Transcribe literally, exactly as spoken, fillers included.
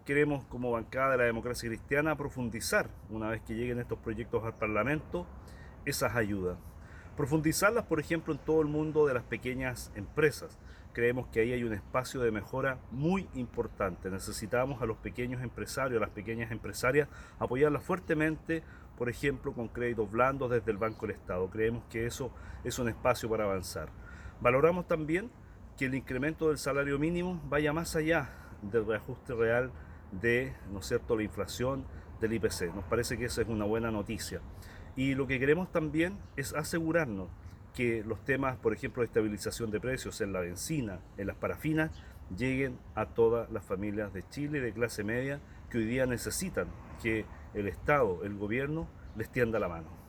queremos, como bancada de la Democracia Cristiana, profundizar, una vez que lleguen estos proyectos al Parlamento, esas ayudas. Profundizarlas, por ejemplo, en todo el mundo de las pequeñas empresas. Creemos que ahí hay un espacio de mejora muy importante. Necesitamos a los pequeños empresarios, a las pequeñas empresarias, apoyarlas fuertemente, por ejemplo, con créditos blandos desde el Banco del Estado. Creemos que eso es un espacio para avanzar. Valoramos también que el incremento del salario mínimo vaya más allá del reajuste real de, ¿no es cierto?, la inflación del I P C. Nos parece que esa es una buena noticia. Y lo que queremos también es asegurarnos que los temas, por ejemplo, de estabilización de precios en la benzina, en las parafinas, lleguen a todas las familias de Chile de clase media que hoy día necesitan que el Estado, el gobierno, les tienda la mano.